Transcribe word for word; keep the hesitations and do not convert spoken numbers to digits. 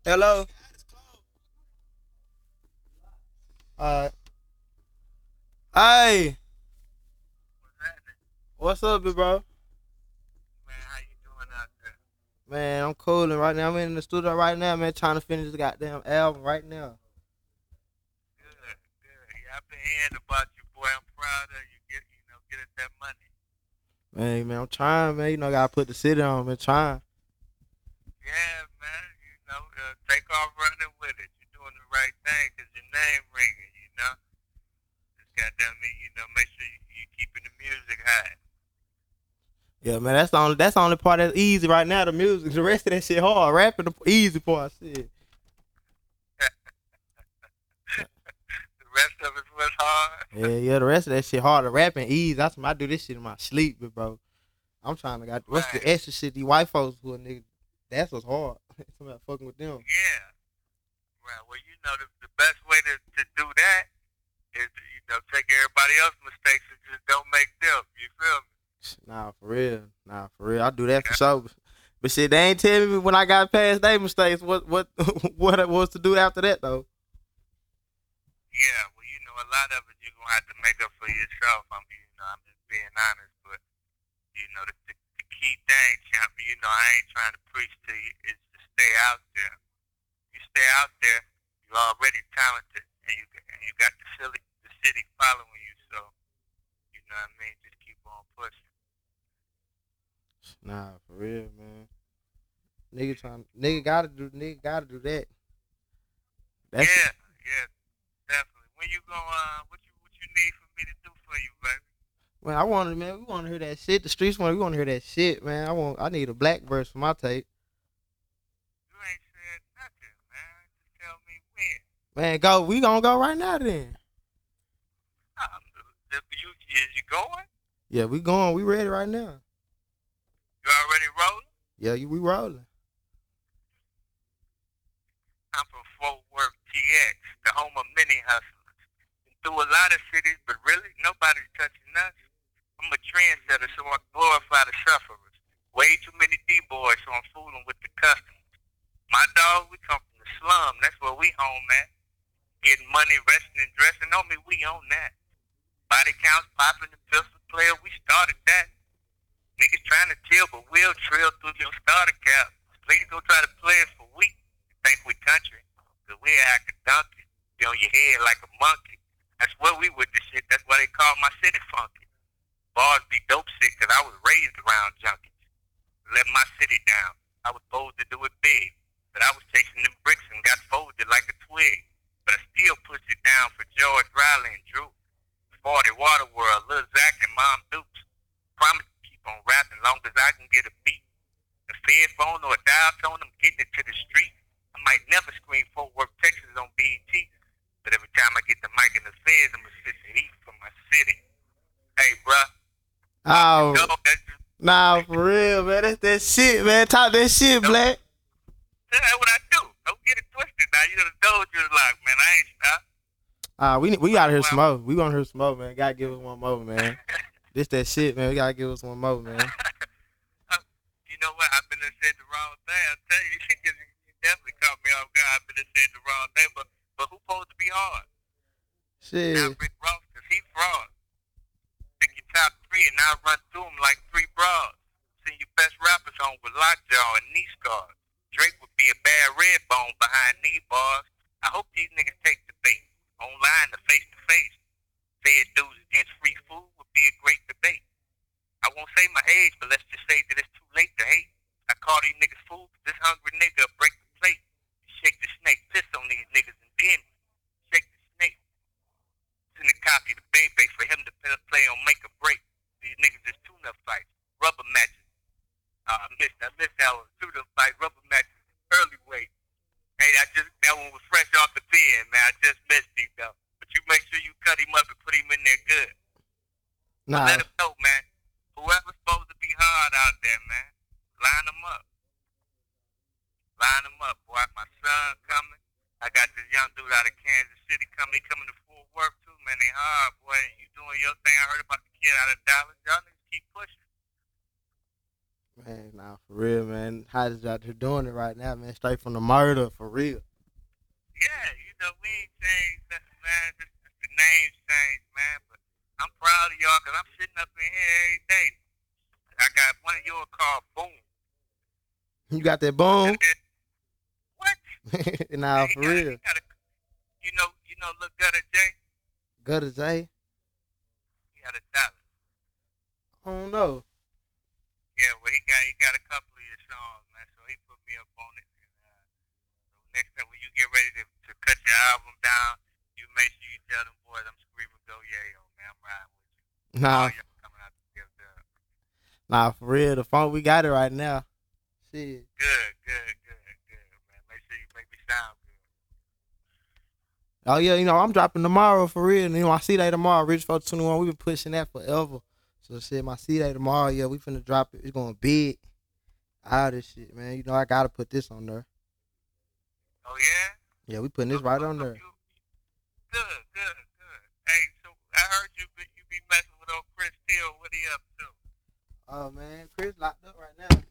Hello. Uh, hey, what's up, big bro? Man, how you doing out there? Man, I'm cooling right now. I'm in the studio right now, man, trying to finish this goddamn album right now. Good, good. Yeah, I've been hearing about you, boy. I'm proud of you. Get, you know, get us that money. Man, man, I'm trying, man. You know, gotta put the city on, man. Trying. Yeah, man. You know, uh, take off running with it. You're doing the right thing 'cause your name ringing. You know, just goddamn me. You know, make sure you, you keeping the music high. Yeah, man. That's the only. That's the only part that's easy right now. The music. The rest of that shit hard. Rapping the easy part. Shit. The rest of it was hard. Yeah, yeah. The rest of that shit hard. The rapping easy. That's why I do this shit in my sleep, big bro. I'm trying to got what's the Right. extra shit these white folks who a nigga. That's what's hard. Somebody fucking with them. Yeah. Right. Well, you know, the, the best way to, to do that is to, you know, take everybody else's mistakes and just don't make them. You feel me? Nah, for real. Nah, for real. I do that for Yeah. sure. But shit, they ain't tell me when I got past their mistakes what what what it was to do after that though. Yeah, well, you know, a lot of it you're gonna have to make up for yourself. I mean, you know, I'm just being honest, but you know, the, the, the key thing, champ. You know, I ain't trying to preach to you. Is to stay out there. You stay out there, you're already talented, and you and you got the city, the city following you. So, you know what I mean? Just keep on pushing. Nah, for real, man. Nigga trying nigga gotta do nigga gotta do that. That's Yeah, yeah, definitely. When you going, uh, what you what you need for me to do for you, baby? man, I wanted man, we wanna hear that shit. The streets want we wanna hear that shit, man. I want I need a black verse for my tape. You ain't said nothing, man. Just tell me when. Man, go we gonna go right now then. Um, you is you going? Yeah, we going, we ready right now. You already rolling? Yeah, you we rolling. I'm from Fort Worth, T X, the home of many hustlers. Been through a lot of cities, but really nobody's touching us. I'm a trendsetter, so I glorify the sufferers. Way too many D-boys, so I'm fooling with the customers. My dog, we come from the slum. That's where we home at. Getting money, resting and dressing on me, we own that. Body counts popping the pistol player, we started that. Niggas trying to chill, but we'll trail through your starter cap. Please don't try to play us for weak. Think we country. Cause we act a donkey. Be on your head like a monkey. That's where we with the shit. That's why they call my city funky. Bars be dope sick cause I was raised around junkies. Let my city down. I was supposed to do it big. But I was chasing them bricks and got folded like a twig. But I still pushed it down for George Riley and Drew. forty Water World, Lil Zach and Mom Dukes. Promise to keep on rapping long as I can get a beat. A fed phone or a dial tone, I'm getting it to the street. I might never scream Fort Worth, Texas on B E T, but every time I get the mic in the feds, I'm a sister heat from my city. Hey, bruh, off the Oh, dome, that's just, nah, for real, man. That's that shit, man. Talk that shit, that's black. what I do. Don't get it twisted now. You know, the doge is like, man, I ain't stop. Ah, we we But, gotta hear some well, more. We gonna hear some more, man. Gotta give us one more, man. This that shit, man. We gotta give us one more, man. you know what? I've been said the wrong thing. I tell you, you definitely caught me off guard. I've been said the wrong thing, but but who supposed to be hard? Not Shit. Rick Ross, cause he fraud. Pick your top three and I'll run through them like three bras. Send your best rappers home with lockjaw and knee scars. Drake would be a bad red bone behind knee bars. I hope these niggas take the bait. Online to face to face. Fair dudes against free food would be a great debate. I won't say my age, but let's just say that it's too late to hate. I call these niggas fools, this hungry nigga break the plate. Shake the snake, piss on these niggas, and then shake the snake. Send a copy to Baby for him to play on make or break. These niggas is tune-up fights, rubber matches. Uh, I missed, I missed that one. Tune-up fight, rubber matches, early weight. Hey, I just that one was fresh off the pen, man. I just missed him though. But you make sure you cut him up and put him in there good. But Nah. let him know, man. Whoever's supposed to be hard out there, man, line them up. Line them up, boy. My son coming. I got this young dude out of Kansas City coming. He coming to Fort Worth too, man. They hard, boy. You doing your thing. I heard about the kid out of Dallas. Y'all niggas keep pushing. Man, nah, for real, man. Hodges out there doing it right now, man. Straight from the murder, for real. Yeah, you know, we ain't changed nothing, man. Just, just the names changed, man. But I'm proud of y'all because I'm sitting up in here every day. I got one of yours called Boom. You got that boom? What? Nah, He for got, real. he got a, you know, you know, look Gutter J. Gutter J? He had a dollar. I don't know. Yeah, well, he got he got a couple of your songs, man. So he put me up on it. And, uh, so next time when you get ready to, to cut your album down, you make sure you tell them boys I'm screaming go yeah, yo, man. I'm riding with you. Nah, All y'all coming out to give the nah, for real. The funk, we got it right now. Shit. good, good, good, good, man. Make sure you make me sound good. Oh, yeah, you know, I'm dropping tomorrow, for real. You know, my C-Day tomorrow, Rich four twenty-one. We've been pushing that forever. So, shit, my C-Day tomorrow, yeah, we finna drop it. It's going big. All this shit, man. You know, I gotta put this on there. Oh yeah. Yeah, we putting this right on there. Good, good, good. Hey, so I heard you be, you be messing with old Chris Steele. What he up to? Oh, man, Chris locked up right now.